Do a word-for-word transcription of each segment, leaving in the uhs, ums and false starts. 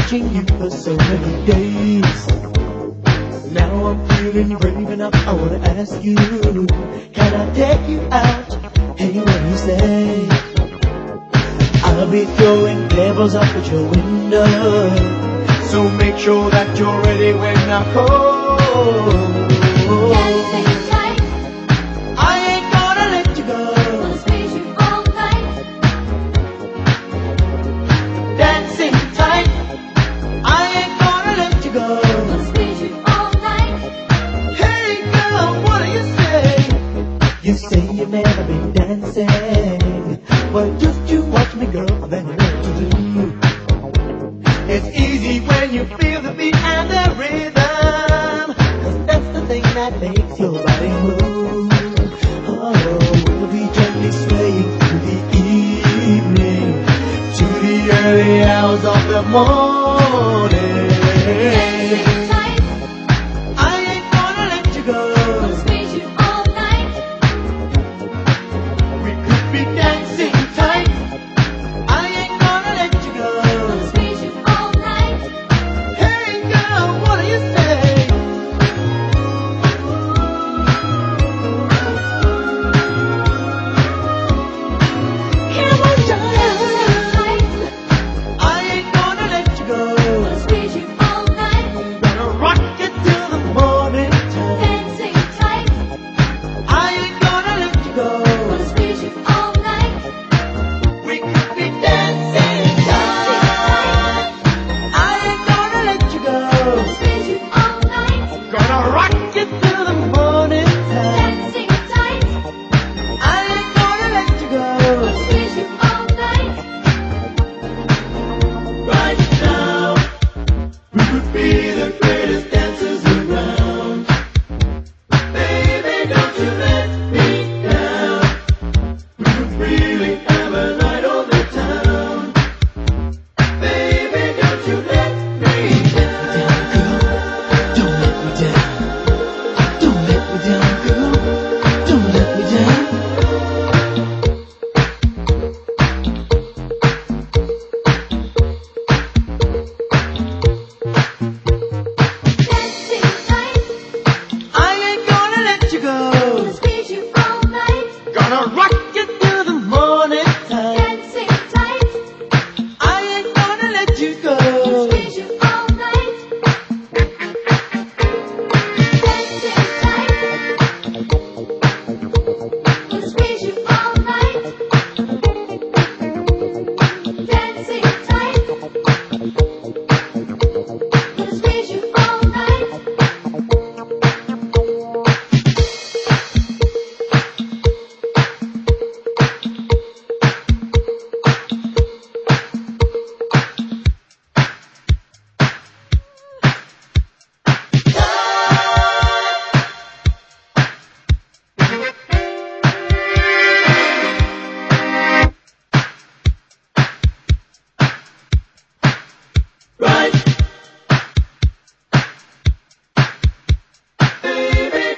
watching you for so many days. Now I'm feeling brave enough, I wanna ask you, can I take you out? Hey, what do you say? I'll be throwing pebbles up at your window, so make sure that you're ready when I call. Dancing tight, I ain't gonna let you go. gonna squeeze you all night. Dancing tight, I ain't gonna let you go. Gonna squeeze you all night. Hey girl, what do you say? You say you've never been dancing. Well, just you watch me, girl, then you know what to do. It's easy when you feel the beat and the rhythm, 'cause that's the thing that makes your body move. Oh, we'll be gently swaying through the evening to the early hours of the morning. Dancing tight, I ain't gonna let you go. gonna squeeze you all night. We could be dancing tight. I ain't gonna let you go. Gonna squeeze you all night. Hey girl, what do you say? Come on, Dancing child. tight, I ain't gonna let you go. gonna squeeze you all night. Gonna rock it till the morning time. Dancing tight, I ain't gonna let you go. gonna squeeze you all night. We could be dancing tight. I ain't gonna let you go. Gonna squeeze you all night. Gonna rock it till the morning time. Dancing tight, I ain't gonna let you go. gonna squeeze you all night. Right now, we could be the greatest dancers around. Baby, don't you let me down. We could really have a night on the town. Baby, don't you let me down. Don't let me down. Don't let me down, girl. Don't let me down. Dancing tight, I ain't gonna let you go. gonna squeeze you all night. Gonna rock it till the morning time. Dancing tight, I ain't gonna let you go. squeeze you all night. Dancing tight, gonna squeeze you all night. Dancing tight, gonna squeeze you all night. Right. Baby.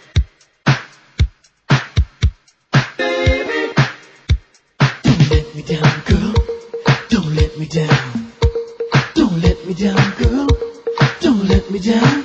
Baby. Don't let me down, girl. Don't let me down. Don't let me down, girl. Don't let me down.